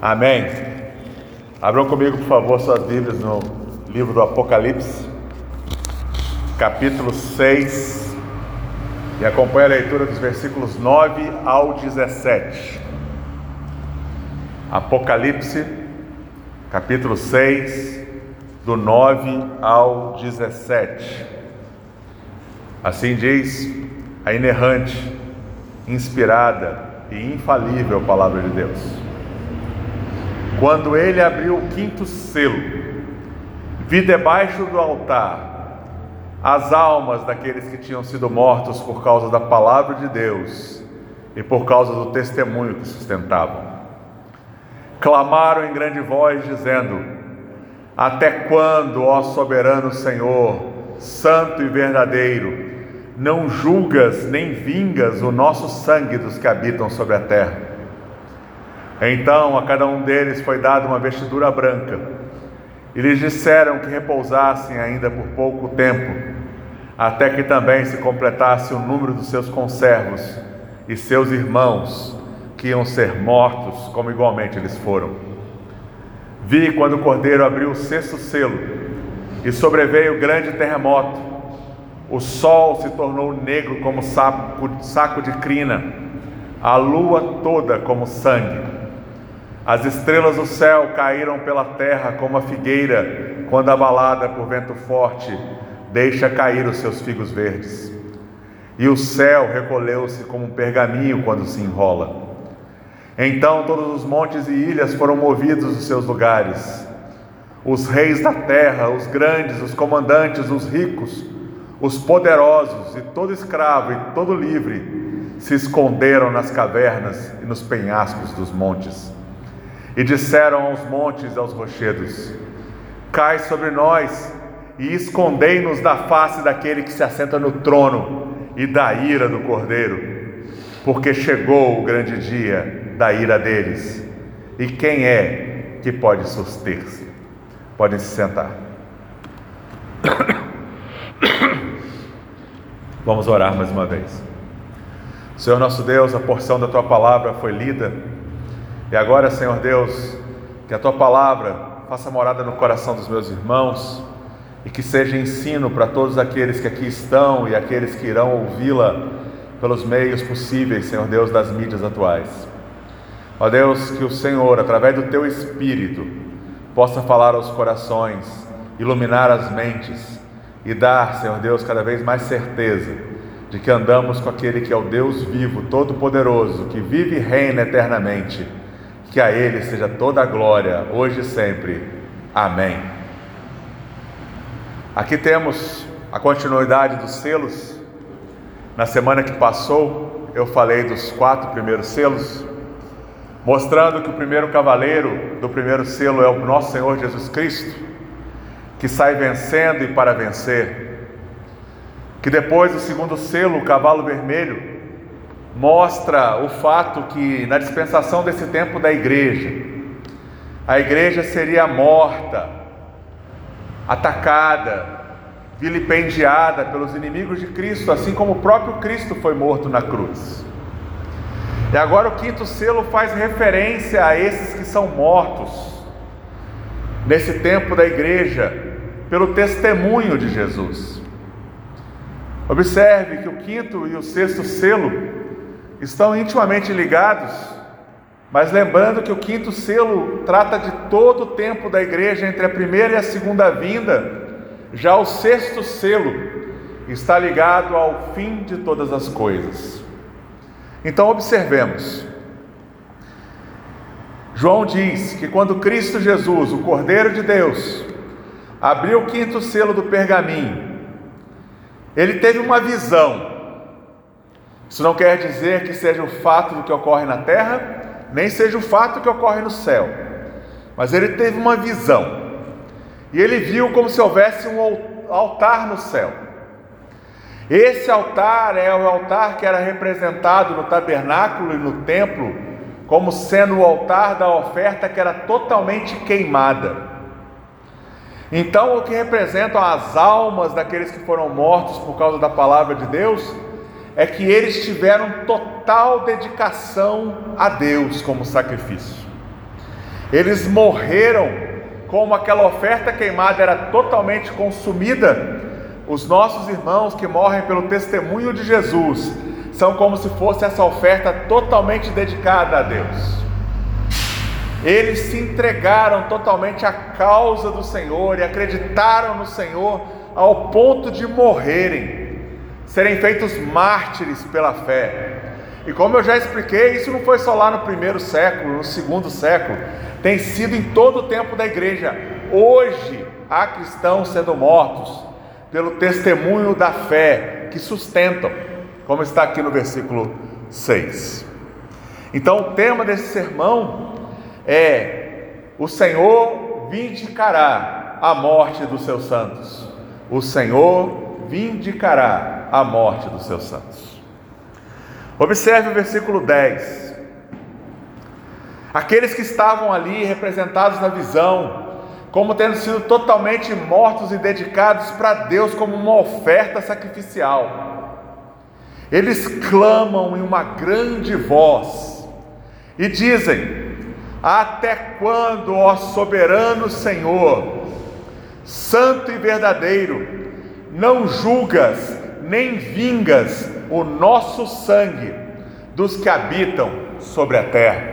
Amém. Abram comigo, por favor, suas Bíblias no livro do Apocalipse, capítulo 6, e acompanhe a leitura dos versículos 9 ao 17. Apocalipse, capítulo 6, do 9 ao 17. Assim diz a inerrante, inspirada e infalível palavra de Deus. Quando ele abriu o quinto selo, vi debaixo do altar as almas daqueles que tinham sido mortos por causa da palavra de Deus e por causa do testemunho que sustentavam. Clamaram em grande voz, dizendo: Até quando, ó soberano Senhor, santo e verdadeiro, não julgas nem vingas o nosso sangue dos que habitam sobre a terra? Então a cada um deles foi dada uma vestidura branca, e lhes disseram que repousassem ainda por pouco tempo, até que também se completasse o número dos seus conservos e seus irmãos, que iam ser mortos, como igualmente eles foram. Vi quando o Cordeiro abriu o sexto selo, e sobreveio grande terremoto. O sol se tornou negro como saco de crina, a lua toda como sangue. As estrelas do céu caíram pela terra como a figueira, quando abalada por vento forte, deixa cair os seus figos verdes. E o céu recolheu-se como um pergaminho quando se enrola. Então todos os montes e ilhas foram movidos dos seus lugares. Os reis da terra, os grandes, os comandantes, os ricos, os poderosos e todo escravo e todo livre se esconderam nas cavernas e nos penhascos dos montes. E disseram aos montes e aos rochedos: Cai sobre nós e escondei-nos da face daquele que se assenta no trono e da ira do Cordeiro, porque chegou o grande dia da ira deles. E quem é que pode suster-se? Podem se sentar. Vamos orar mais uma vez. Senhor nosso Deus, a porção da Tua palavra foi lida, e agora, Senhor Deus, que a Tua palavra faça morada no coração dos meus irmãos, e que seja ensino para todos aqueles que aqui estão e aqueles que irão ouvi-la pelos meios possíveis, Senhor Deus, das mídias atuais. Ó Deus, que o Senhor, através do Teu Espírito, possa falar aos corações, iluminar as mentes e dar, Senhor Deus, cada vez mais certeza de que andamos com aquele que é o Deus vivo, todo-poderoso, que vive e reina eternamente. Que a Ele seja toda a glória, hoje e sempre. Amém. Aqui temos a continuidade dos selos. Na semana que passou, eu falei dos 4 primeiros selos, mostrando que o primeiro cavaleiro do primeiro selo é o nosso Senhor Jesus Cristo, que sai vencendo e para vencer. Que depois do segundo selo, o cavalo vermelho, mostra o fato que na dispensação desse tempo da igreja, a igreja seria morta, atacada, vilipendiada pelos inimigos de Cristo, assim como o próprio Cristo foi morto na cruz. E agora o quinto selo faz referência a esses que são mortos nesse tempo da igreja pelo testemunho de Jesus. Observe que o quinto e o sexto selo estão intimamente ligados, mas lembrando que o quinto selo trata de todo o tempo da igreja entre a primeira e a segunda vinda. Já o sexto selo está ligado ao fim de todas as coisas. Então observemos. João diz que quando Cristo Jesus, o Cordeiro de Deus, abriu o quinto selo do pergaminho, ele teve uma visão. Isso não quer dizer que seja o fato do que ocorre na terra, nem seja o fato que ocorre no céu, mas ele teve uma visão, e ele viu como se houvesse um altar no céu. Esse altar é o altar que era representado no tabernáculo e no templo, como sendo o altar da oferta que era totalmente queimada. Então, o que representam as almas daqueles que foram mortos por causa da palavra de Deus, é que eles tiveram total dedicação a Deus como sacrifício. Eles morreram como aquela oferta queimada era totalmente consumida. Os nossos irmãos que morrem pelo testemunho de Jesus são como se fosse essa oferta totalmente dedicada a Deus. Eles se entregaram totalmente à causa do Senhor e acreditaram no Senhor ao ponto de morrerem, serem feitos mártires pela fé. E como eu já expliquei, isso não foi só lá no primeiro século, no segundo século, tem sido em todo o tempo da igreja. Hoje há cristãos sendo mortos pelo testemunho da fé que sustentam, como está aqui no versículo 6. Então o tema desse sermão é: o Senhor vindicará a morte dos seus santos. O Senhor vindicará a morte dos seus santos. Observe o versículo 10. Aqueles que estavam ali representados na visão, como tendo sido totalmente mortos e dedicados para Deus como uma oferta sacrificial. Eles clamam em uma grande voz e dizem: até quando, ó soberano Senhor, santo e verdadeiro, não julgas nem vingas o nosso sangue dos que habitam sobre a terra?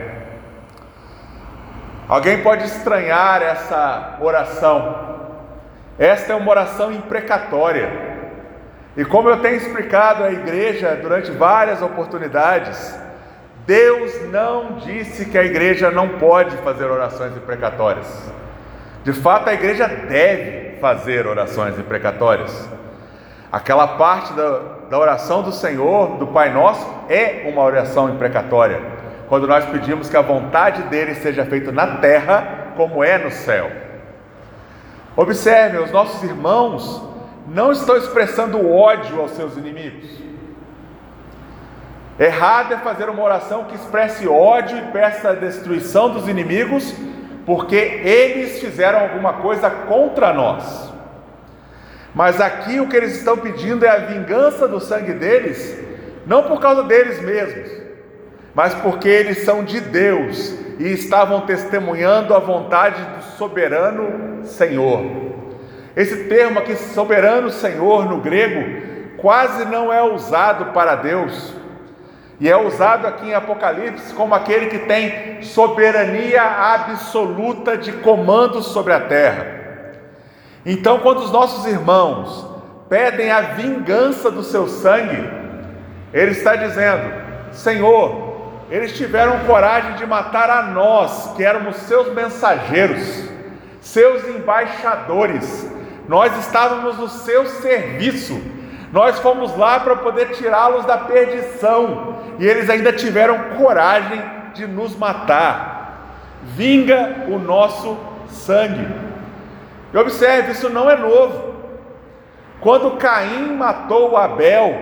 Alguém pode estranhar essa oração. Esta é uma oração imprecatória. E como eu tenho explicado à igreja durante várias oportunidades, Deus não disse que a igreja não pode fazer orações imprecatórias. De fato, a igreja deve fazer orações imprecatórias. Aquela parte da oração do Senhor, do Pai Nosso, é uma oração imprecatória, quando nós pedimos que a vontade dele seja feita na terra como é no céu. Observem, os nossos irmãos não estão expressando ódio aos seus inimigos. Errado é fazer uma oração que expresse ódio e peça a destruição dos inimigos, porque eles fizeram alguma coisa contra nós. Mas aqui o que eles estão pedindo é a vingança do sangue deles, não por causa deles mesmos, mas porque eles são de Deus e estavam testemunhando a vontade do soberano Senhor. Esse termo aqui, soberano Senhor, no grego, quase não é usado para Deus, e é usado aqui em Apocalipse como aquele que tem soberania absoluta de comando sobre a terra. Então, quando os nossos irmãos pedem a vingança do seu sangue, ele está dizendo: Senhor, eles tiveram coragem de matar a nós, que éramos seus mensageiros, seus embaixadores. Nós estávamos no seu serviço. Nós fomos lá para poder tirá-los da perdição, e eles ainda tiveram coragem de nos matar. Vinga o nosso sangue. E observe, isso não é novo. Quando Caim matou Abel,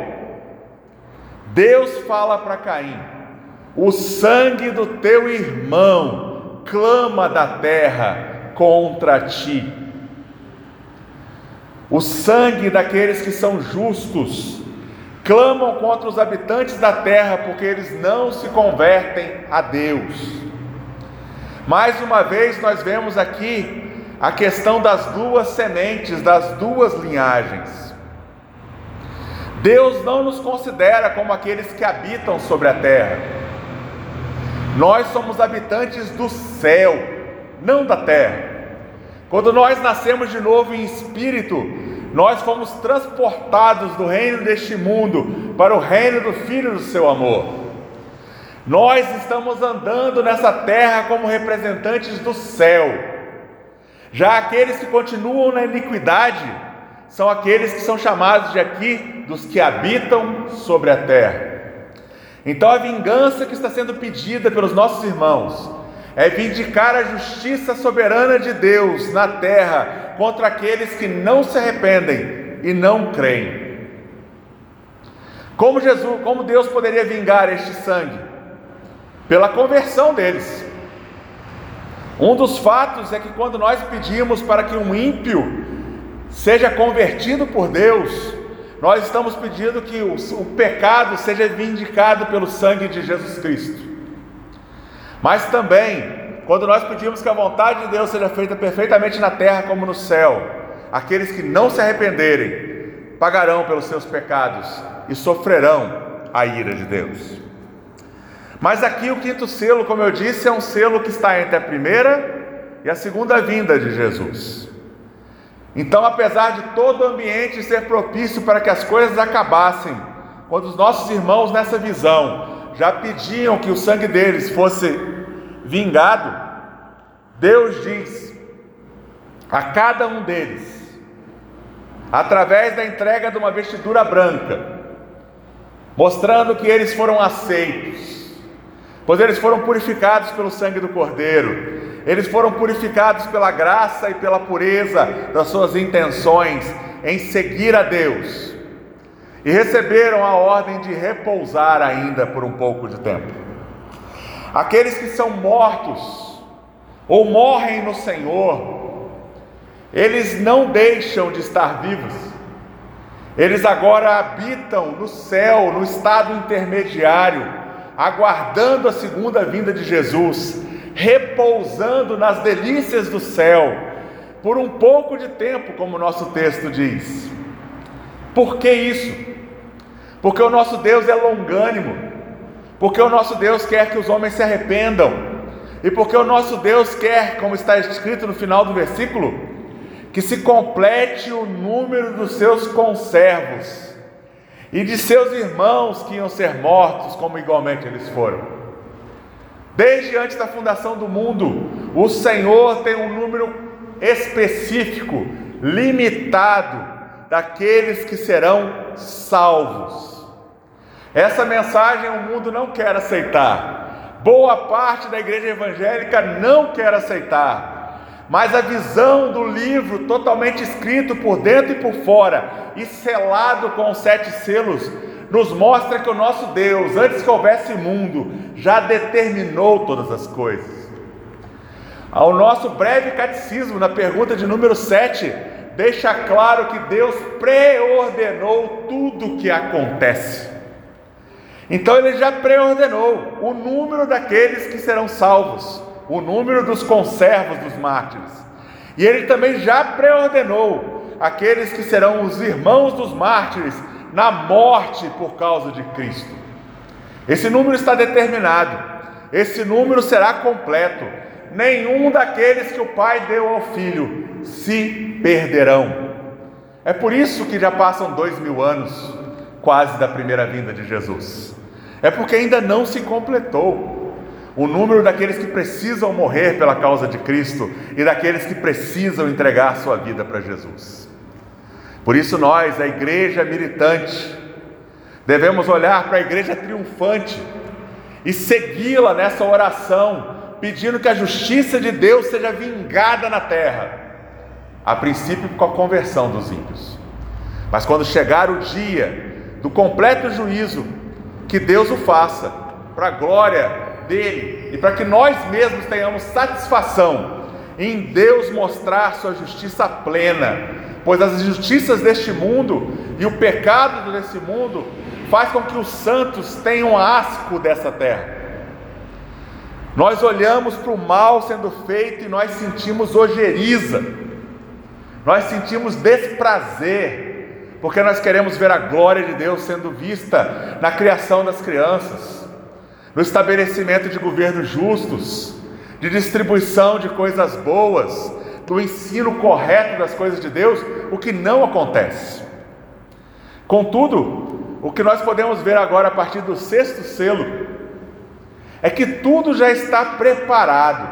Deus fala para Caim: o sangue do teu irmão clama da terra contra ti. O sangue daqueles que são justos clamam contra os habitantes da terra, porque eles não se convertem a Deus. Mais uma vez nós vemos aqui a questão das duas sementes, das duas linhagens. Deus não nos considera como aqueles que habitam sobre a terra. Nós somos habitantes do céu, não da terra. Quando nós nascemos de novo em espírito, nós fomos transportados do reino deste mundo para o reino do Filho do seu amor. Nós estamos andando nessa terra como representantes do céu. Já aqueles que continuam na iniquidade são aqueles que são chamados de aqui dos que habitam sobre a terra. Então a vingança que está sendo pedida pelos nossos irmãos é vindicar a justiça soberana de Deus na terra contra aqueles que não se arrependem e não creem. Como Deus poderia vingar este sangue? Pela conversão deles. Um dos fatos é que quando nós pedimos para que um ímpio seja convertido por Deus, nós estamos pedindo que o pecado seja vindicado pelo sangue de Jesus Cristo. Mas também, quando nós pedimos que a vontade de Deus seja feita perfeitamente na terra como no céu, aqueles que não se arrependerem pagarão pelos seus pecados e sofrerão a ira de Deus. Mas aqui o quinto selo, como eu disse, é um selo que está entre a primeira e a segunda vinda de Jesus. Então, apesar de todo o ambiente ser propício para que as coisas acabassem, quando os nossos irmãos nessa visão já pediam que o sangue deles fosse vingado, Deus diz a cada um deles, através da entrega de uma vestidura branca, mostrando que eles foram aceitos, pois eles foram purificados pelo sangue do Cordeiro, eles foram purificados pela graça e pela pureza das suas intenções em seguir a Deus, e receberam a ordem de repousar ainda por um pouco de tempo. Aqueles que são mortos ou morrem no Senhor, eles não deixam de estar vivos, eles agora habitam no céu, no estado intermediário, aguardando a segunda vinda de Jesus, repousando nas delícias do céu, por um pouco de tempo, como o nosso texto diz. Por que isso? Porque o nosso Deus é longânimo, porque o nosso Deus quer que os homens se arrependam, e porque o nosso Deus quer, como está escrito no final do versículo, que se complete o número dos seus conservos e de seus irmãos que iam ser mortos, como igualmente eles foram. Desde antes da fundação do mundo, o Senhor tem um número específico, limitado, daqueles que serão salvos. Essa mensagem o mundo não quer aceitar, boa parte da igreja evangélica não quer aceitar, mas a visão do livro totalmente escrito por dentro e por fora e selado com os 7 selos nos mostra que o nosso Deus, antes que houvesse mundo, já determinou todas as coisas. Ao nosso breve catecismo, na pergunta de número 7, deixa claro que Deus preordenou tudo o que acontece. Então Ele já preordenou o número daqueles que serão salvos, o número dos conservos dos mártires. E Ele também já preordenou aqueles que serão os irmãos dos mártires na morte por causa de Cristo. Esse número está determinado, esse número será completo. Nenhum daqueles que o Pai deu ao Filho se perderão. É por isso que já passam 2000 anos, quase, da primeira vinda de Jesus. É porque ainda não se completou o número daqueles que precisam morrer pela causa de Cristo e daqueles que precisam entregar sua vida para Jesus. Por isso nós, a igreja militante, devemos olhar para a igreja triunfante e segui-la nessa oração, pedindo que a justiça de Deus seja vingada na terra, a princípio com a conversão dos ímpios. Mas quando chegar o dia do completo juízo, que Deus o faça, para a glória dele, e para que nós mesmos tenhamos satisfação em Deus mostrar sua justiça plena, pois as injustiças deste mundo e o pecado desse mundo faz com que os santos tenham asco dessa terra. Nós olhamos para o mal sendo feito e nós sentimos ojeriza, nós sentimos desprazer, porque nós queremos ver a glória de Deus sendo vista na criação das crianças, no estabelecimento de governos justos, de distribuição de coisas boas, do ensino correto das coisas de Deus, o que não acontece. Contudo, o que nós podemos ver agora a partir do 6º selo é que tudo já está preparado.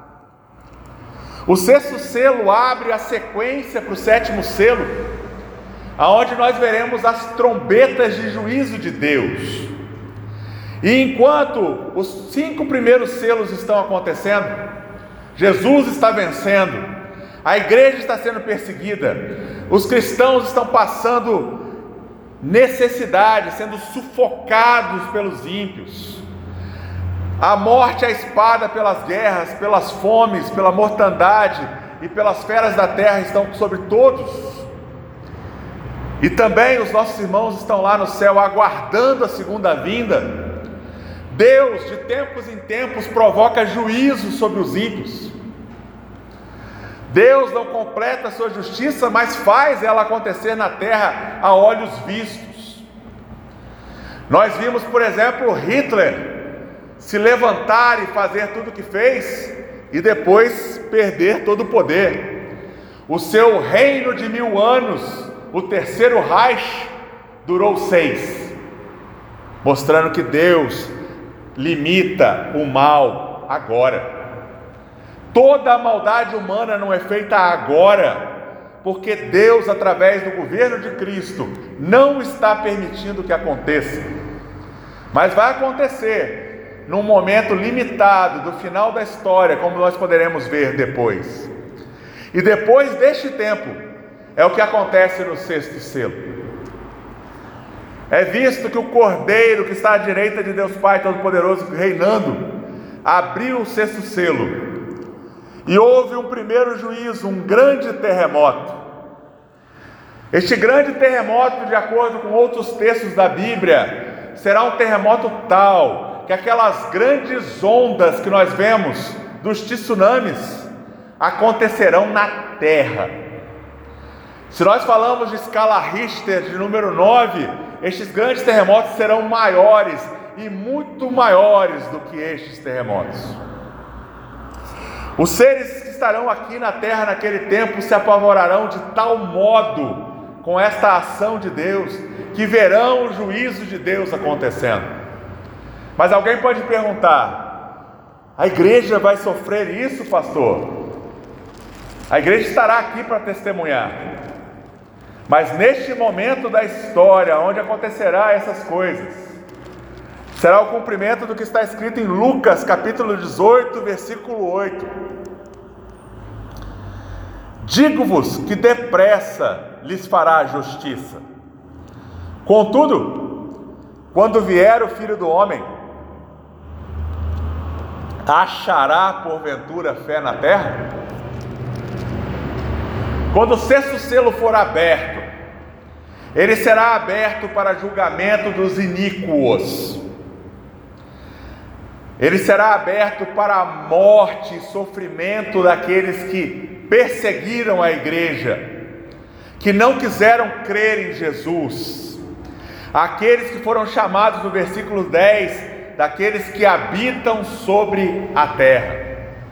O 6º selo abre a sequência para o 7º selo, aonde nós veremos as trombetas de juízo de Deus. E enquanto os 5 primeiros selos estão acontecendo, Jesus está vencendo, a igreja está sendo perseguida, os cristãos estão passando necessidade, sendo sufocados pelos ímpios, a morte, a espada pelas guerras, pelas fomes, pela mortandade e pelas feras da terra estão sobre todos. E também os nossos irmãos estão lá no céu aguardando a segunda vinda, Deus, de tempos em tempos, provoca juízo sobre os ímpios. Deus não completa a sua justiça, mas faz ela acontecer na terra a olhos vistos. Nós vimos, por exemplo, Hitler se levantar e fazer tudo o que fez e depois perder todo o poder. O seu reino de 1000 anos, o terceiro Reich, durou 6, mostrando que Deus limita o mal agora. Toda a maldade humana não é feita agora, porque Deus, através do governo de Cristo, não está permitindo que aconteça. Mas vai acontecer num momento limitado do final da história, como nós poderemos ver depois. E depois deste tempo, é o que acontece no 6º selo. É visto que o Cordeiro, que está à direita de Deus Pai Todo-Poderoso, reinando, abriu o 6º selo. E houve um primeiro juízo, um grande terremoto. Este grande terremoto, de acordo com outros textos da Bíblia, será um terremoto tal que aquelas grandes ondas que nós vemos dos tsunamis acontecerão na terra. Se nós falamos de escala Richter de número 9, estes grandes terremotos serão maiores e muito maiores do que estes terremotos. Os seres que estarão aqui na terra naquele tempo se apavorarão de tal modo com esta ação de Deus, que verão o juízo de Deus acontecendo. Mas alguém pode perguntar: a igreja vai sofrer isso, pastor? A igreja estará aqui para testemunhar. Mas neste momento da história, onde acontecerá essas coisas, será o cumprimento do que está escrito em Lucas, capítulo 18, versículo 8. Digo-vos que depressa lhes fará justiça. Contudo, quando vier o Filho do Homem, achará porventura fé na terra? Quando o 6º selo for aberto, ele será aberto para julgamento dos iníquos. Ele será aberto para a morte e sofrimento daqueles que perseguiram a igreja, que não quiseram crer em Jesus. Aqueles que foram chamados no versículo 10, daqueles que habitam sobre a terra.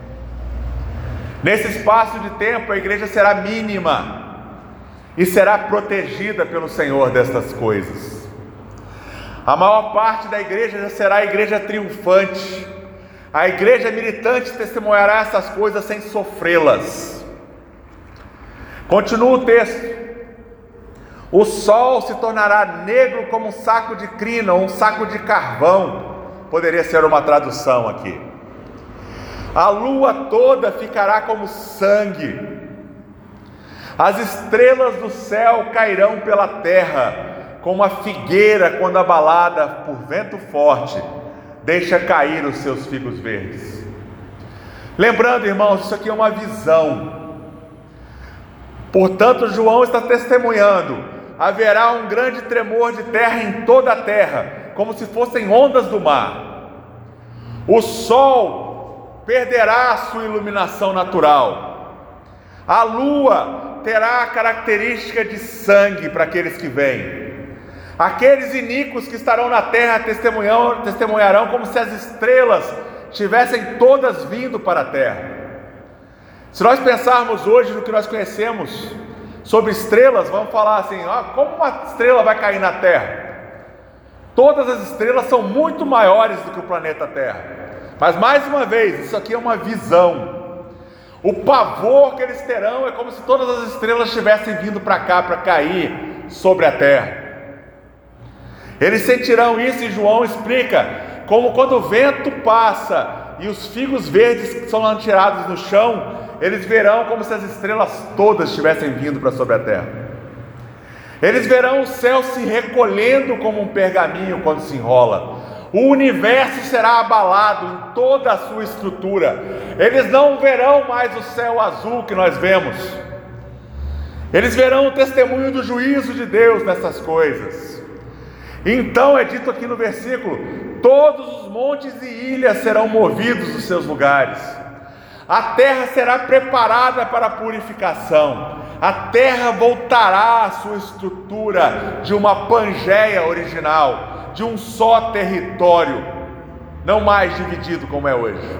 Nesse espaço de tempo, a igreja será mínima e será protegida pelo Senhor destas coisas. A maior parte da igreja já será a igreja triunfante. A igreja militante testemunhará essas coisas sem sofrê-las. Continua o texto. O sol se tornará negro como um saco de crina ou um saco de carvão. Poderia ser uma tradução aqui. A lua toda ficará como sangue. As estrelas do céu cairão pela terra, como a figueira quando abalada por vento forte deixa cair os seus figos verdes. Lembrando, irmãos, isso aqui é uma visão. Portanto, João está testemunhando: haverá um grande tremor de terra em toda a terra, como se fossem ondas do mar. O sol perderá a sua iluminação natural. A lua terá a característica de sangue para aqueles que vêm. Aqueles iníquos que estarão na terra testemunharão como se as estrelas tivessem todas vindo para a terra. Se nós pensarmos hoje no que nós conhecemos sobre estrelas, vamos falar assim: como uma estrela vai cair na terra? Todas as estrelas são muito maiores do que o planeta Terra. Mas mais uma vez, isso aqui é uma visão. O pavor que eles terão é como se todas as estrelas tivessem vindo para cá para cair sobre a terra. Eles sentirão isso, e João explica como quando o vento passa e os figos verdes que são tirados no chão, eles verão como se as estrelas todas tivessem vindo para sobre a terra. Eles verão o céu se recolhendo como um pergaminho quando se enrola. O universo será abalado em toda a sua estrutura. Eles não verão mais o céu azul que nós vemos. Eles verão o testemunho do juízo de Deus nessas coisas. Então é dito aqui no versículo: todos os montes e ilhas serão movidos dos seus lugares. A terra será preparada para a purificação. A terra voltará à sua estrutura de uma Pangeia original, de um só território, não mais dividido como é hoje.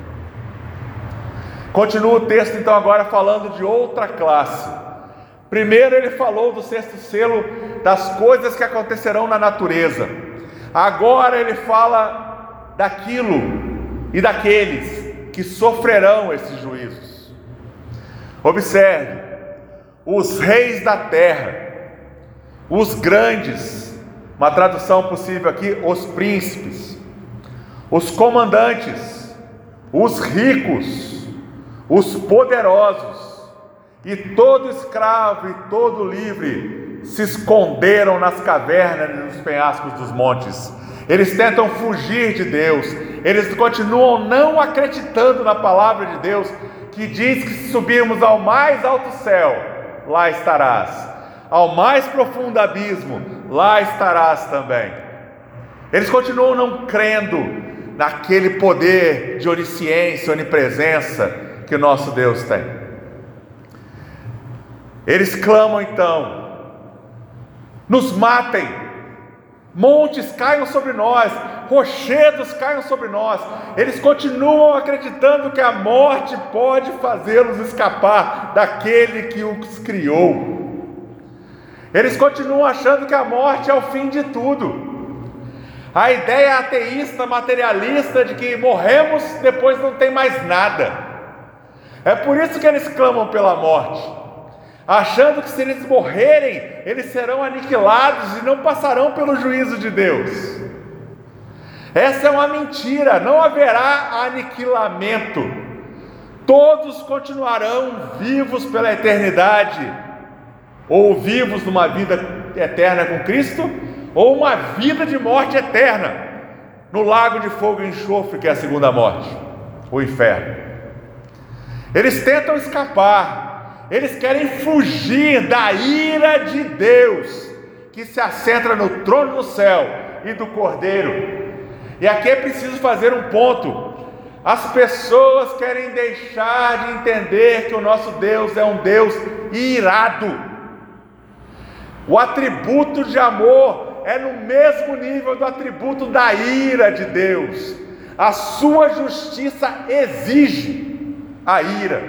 Continua o texto então agora falando de outra classe. Primeiro ele falou do sexto selo, das coisas que acontecerão na natureza. Agora ele fala daquilo e daqueles que sofrerão esses juízos. Observe, os reis da terra, os grandes, uma tradução possível aqui, os príncipes, os comandantes, os ricos, os poderosos e todo escravo e todo livre se esconderam nas cavernas e nos penhascos dos montes. Eles tentam fugir de Deus, eles continuam não acreditando na palavra de Deus, que diz que se subirmos ao mais alto céu, lá estarás, ao mais profundo abismo, lá estarás também. Eles continuam não crendo naquele poder de onisciência, onipresença que o nosso Deus tem. Eles clamam então: nos matem, montes caiam sobre nós, rochedos caiam sobre nós. Eles continuam acreditando que a morte pode fazê-los escapar daquele que os criou. Eles continuam achando que a morte é o fim de tudo. A ideia ateísta, materialista de que morremos, depois não tem mais nada. É por isso que eles clamam pela morte, achando que se eles morrerem, eles serão aniquilados e não passarão pelo juízo de Deus. Essa é uma mentira, não haverá aniquilamento. Todos continuarão vivos pela eternidade, ou vivos numa vida eterna com Cristo, ou uma vida de morte eterna, no lago de fogo e enxofre, que é a segunda morte, o inferno. Eles tentam escapar, eles querem fugir da ira de Deus, que se assenta no trono do céu e do Cordeiro. E aqui é preciso fazer um ponto. As pessoas querem deixar de entender que o nosso Deus é um Deus irado. O atributo de amor é no mesmo nível do atributo da ira de Deus. A sua justiça exige a ira.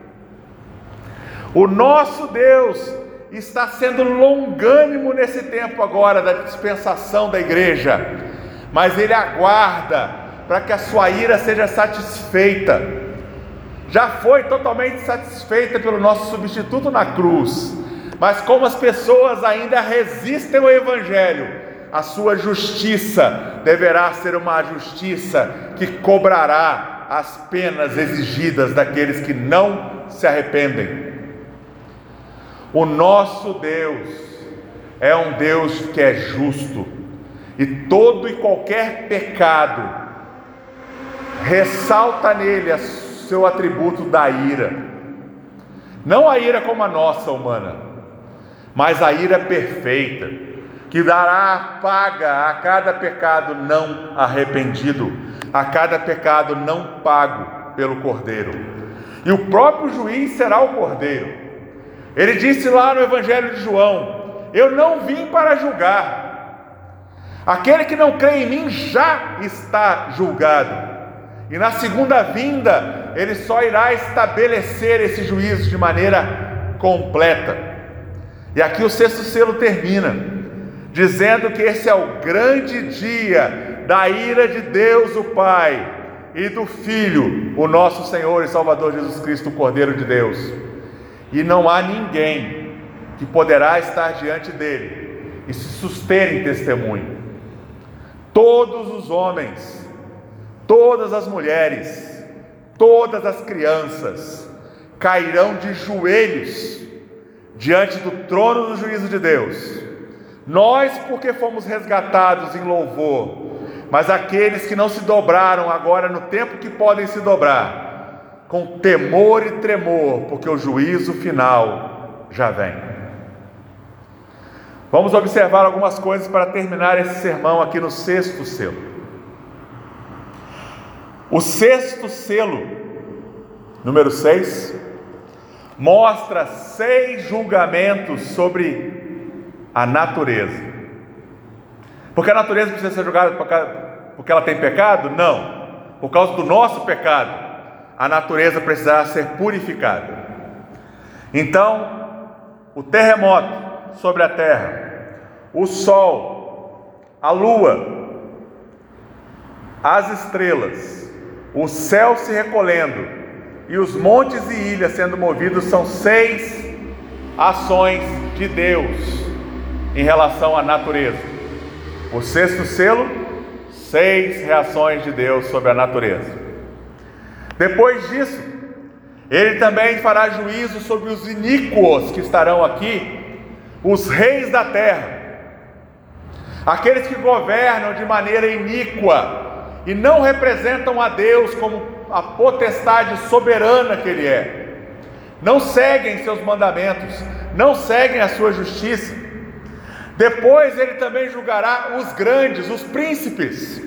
O nosso Deus está sendo longânimo nesse tempo agora da dispensação da igreja, mas Ele aguarda para que a sua ira seja satisfeita. Já foi totalmente satisfeita pelo nosso substituto na cruz, mas como as pessoas ainda resistem ao Evangelho, a sua justiça deverá ser uma justiça que cobrará as penas exigidas daqueles que não se arrependem. O nosso Deus é um Deus que é justo, e todo e qualquer pecado ressalta nele o seu atributo da ira. Não a ira como a nossa humana, mas a ira perfeita, que dará paga a cada pecado não arrependido, a cada pecado não pago pelo Cordeiro. E o próprio juiz será o Cordeiro. Ele disse lá no Evangelho de João: eu não vim para julgar, aquele que não crê em mim já está julgado. E na segunda vinda, Ele só irá estabelecer esse juízo de maneira completa. E aqui o sexto selo termina, dizendo que esse é o grande dia da ira de Deus o Pai e do Filho, o nosso Senhor e Salvador Jesus Cristo, o Cordeiro de Deus. E não há ninguém que poderá estar diante dele e se suster em testemunho. Todos os homens, todas as mulheres, todas as crianças cairão de joelhos diante do trono do juízo de Deus. Nós, porque fomos resgatados em louvor, mas aqueles que não se dobraram agora no tempo que podem se dobrar, com temor e tremor, porque o juízo final já vem. Vamos observar algumas coisas para terminar esse sermão aqui no sexto selo. O sexto selo, número 6, mostra 6 julgamentos sobre a natureza. Porque a natureza precisa ser julgada porque ela tem pecado? Não. Por causa do nosso pecado, a natureza precisará ser purificada. Então, o terremoto sobre a terra, o sol, a lua, as estrelas, o céu se recolhendo e os montes e ilhas sendo movidos são 6 ações de Deus em relação à natureza. O sexto selo, 6 reações de Deus sobre a natureza. Depois disso, ele também fará juízo sobre os iníquos que estarão aqui, os reis da terra, aqueles que governam de maneira iníqua e não representam a Deus como a potestade soberana que Ele é. Não seguem seus mandamentos, não seguem a sua justiça. Depois ele também julgará os grandes, os príncipes.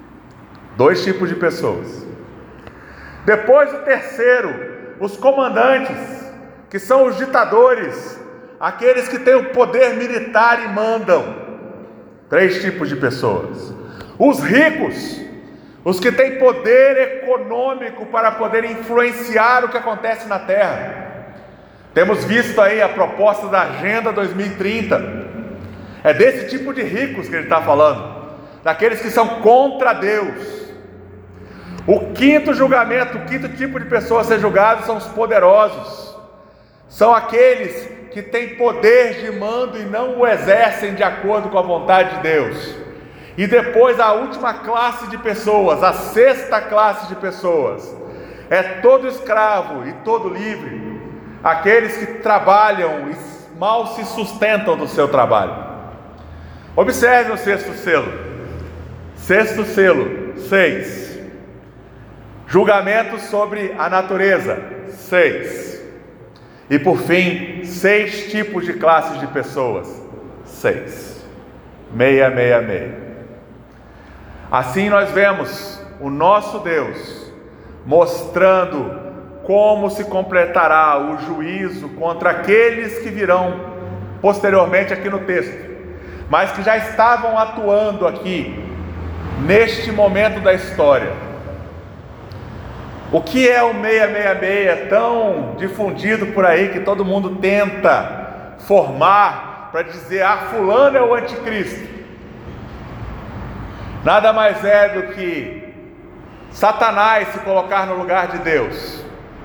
2 tipos de pessoas. Depois o terceiro, os comandantes, que são os ditadores, aqueles que têm o poder militar e mandam. 3 tipos de pessoas. Os ricos, os que têm poder econômico para poder influenciar o que acontece na terra. Temos visto aí a proposta da Agenda 2030. É desse tipo de ricos que ele está falando, daqueles que são contra Deus. O quinto julgamento, o quinto tipo de pessoa a ser julgado são os poderosos. São aqueles que têm poder de mando e não o exercem de acordo com a vontade de Deus. E depois a última classe de pessoas, a sexta classe de pessoas, é todo escravo e todo livre, aqueles que trabalham e mal se sustentam do seu trabalho. Observe o sexto selo. Sexto selo, 6. Julgamentos sobre a natureza, 6. E por fim, 6 tipos de classes de pessoas, 6. 666. Assim nós vemos o nosso Deus mostrando como se completará o juízo contra aqueles que virão posteriormente aqui no texto, mas que já estavam atuando aqui, neste momento da história. O que é o 666 tão difundido por aí, que todo mundo tenta formar para dizer, fulano é o anticristo? Nada mais é do que Satanás se colocar no lugar de Deus,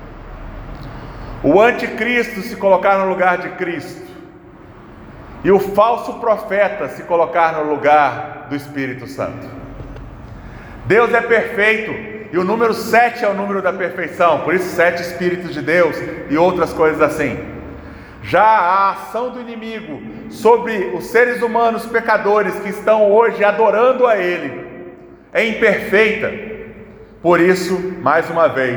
o anticristo se colocar no lugar de Cristo, e o falso profeta se colocar no lugar do Espírito Santo. Deus é perfeito, e o número 7 é o número da perfeição, por isso 7 Espíritos de Deus e outras coisas assim. Já a ação do inimigo sobre os seres humanos pecadores que estão hoje adorando a Ele é imperfeita. Por isso, mais uma vez,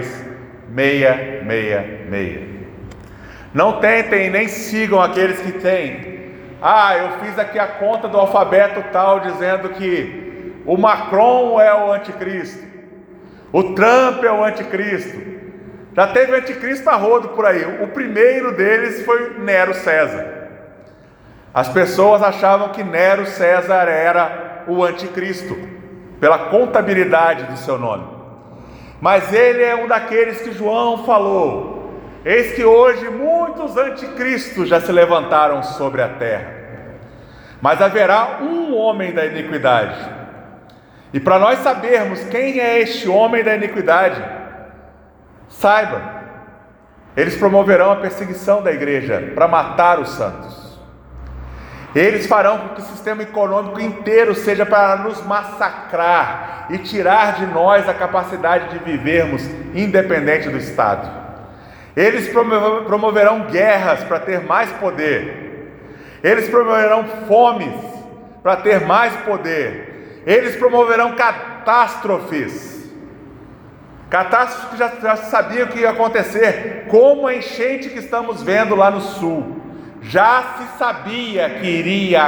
666. Não tentem nem sigam aqueles que têm. Eu fiz aqui a conta do alfabeto tal, dizendo que o Macron é o anticristo, o Trump é o anticristo. Já teve anticristo a rodo por aí. O primeiro deles foi Nero César. As pessoas achavam que Nero César era o anticristo, pela contabilidade do seu nome. Mas ele é um daqueles que João falou: eis que hoje muitos anticristos já se levantaram sobre a terra, mas haverá um homem da iniquidade. E para nós sabermos quem é este homem da iniquidade, saiba, eles promoverão a perseguição da igreja para matar os santos. Eles farão com que o sistema econômico inteiro seja para nos massacrar e tirar de nós a capacidade de vivermos independente do Estado. Eles promoverão guerras para ter mais poder. Eles promoverão fomes para ter mais poder. Eles promoverão catástrofes que já sabiam que ia acontecer, como a enchente que estamos vendo lá no sul. Já se sabia que iria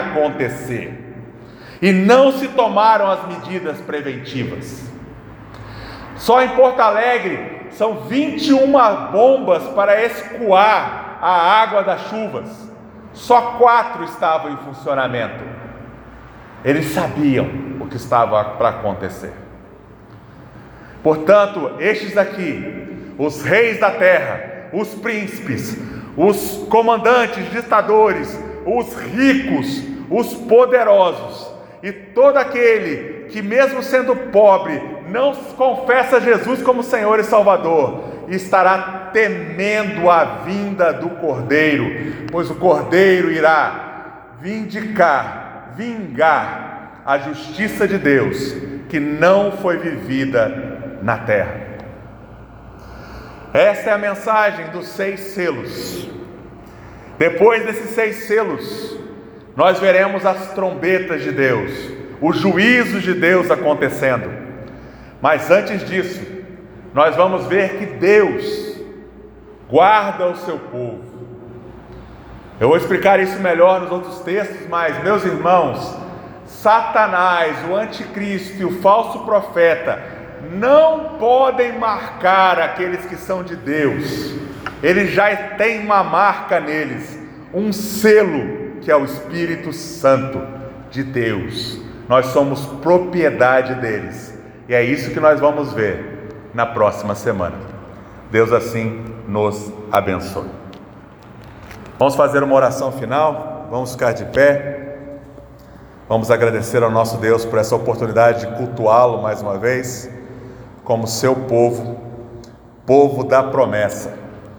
acontecer, e não se tomaram as medidas preventivas. Só em Porto Alegre são 21 bombas para escoar a água das chuvas. Só 4 estavam em funcionamento. Eles sabiam o que estava para acontecer. Portanto, estes aqui, os reis da terra, os príncipes, os comandantes, ditadores, os ricos, os poderosos e todo aquele que, mesmo sendo pobre, não confessa Jesus como Senhor e Salvador, estará temendo a vinda do Cordeiro, pois o Cordeiro irá vingar a justiça de Deus, que não foi vivida na terra. Esta é a mensagem dos 6 selos. Depois desses 6 selos, nós veremos as trombetas de Deus, os juízos de Deus acontecendo. Mas antes disso, nós vamos ver que Deus guarda o seu povo. Eu vou explicar isso melhor nos outros textos, mas, meus irmãos, Satanás, o anticristo e o falso profeta não podem marcar aqueles que são de Deus. Eles já têm uma marca neles, um selo, que é o Espírito Santo de Deus. Nós somos propriedade deles, e é isso que nós vamos ver na próxima semana. Deus assim nos abençoe. Vamos fazer uma oração final, vamos ficar de pé, vamos agradecer ao nosso Deus por essa oportunidade de cultuá-lo mais uma vez, como seu povo, povo da promessa.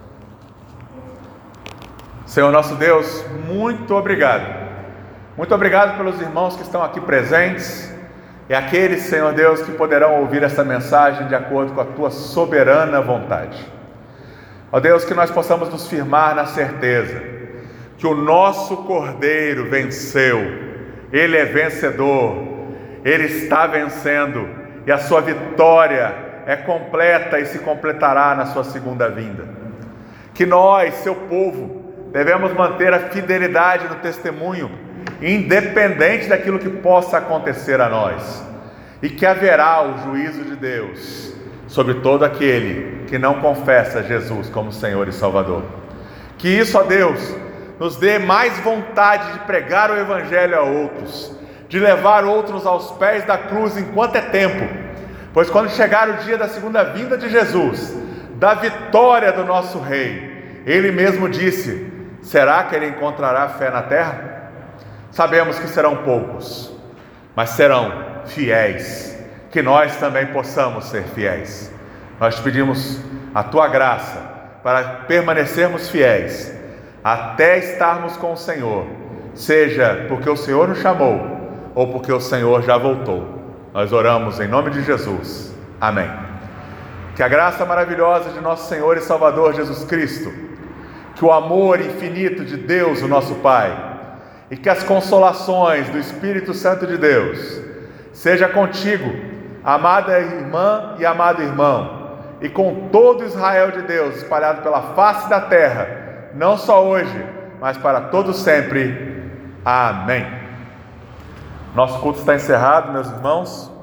Senhor nosso Deus, muito obrigado. Muito obrigado pelos irmãos que estão aqui presentes e aqueles, Senhor Deus, que poderão ouvir essa mensagem de acordo com a Tua soberana vontade. Ó Deus, que nós possamos nos firmar na certeza que o nosso Cordeiro venceu, Ele é vencedor, Ele está vencendo e a sua vitória é completa e se completará na sua segunda vinda. Que nós, seu povo, devemos manter a fidelidade no testemunho, independente daquilo que possa acontecer a nós, e que haverá o juízo de Deus sobre todo aquele que não confessa Jesus como Senhor e Salvador. Que isso, ó Deus, nos dê mais vontade de pregar o Evangelho a outros, de levar outros aos pés da cruz enquanto é tempo, pois quando chegar o dia da segunda vinda de Jesus, da vitória do nosso Rei, Ele mesmo disse: será que Ele encontrará fé na terra? Sabemos que serão poucos, mas serão fiéis, que nós também possamos ser fiéis. Nós te pedimos a Tua graça para permanecermos fiéis até estarmos com o Senhor, seja porque o Senhor nos chamou ou porque o Senhor já voltou. Nós oramos em nome de Jesus. Amém. Que a graça maravilhosa de nosso Senhor e Salvador Jesus Cristo, que o amor infinito de Deus, o nosso Pai, e que as consolações do Espírito Santo de Deus seja contigo, amada irmã e amado irmão, e com todo Israel de Deus espalhado pela face da terra, não só hoje, mas para todo sempre. Amém. Nosso culto está encerrado, meus irmãos.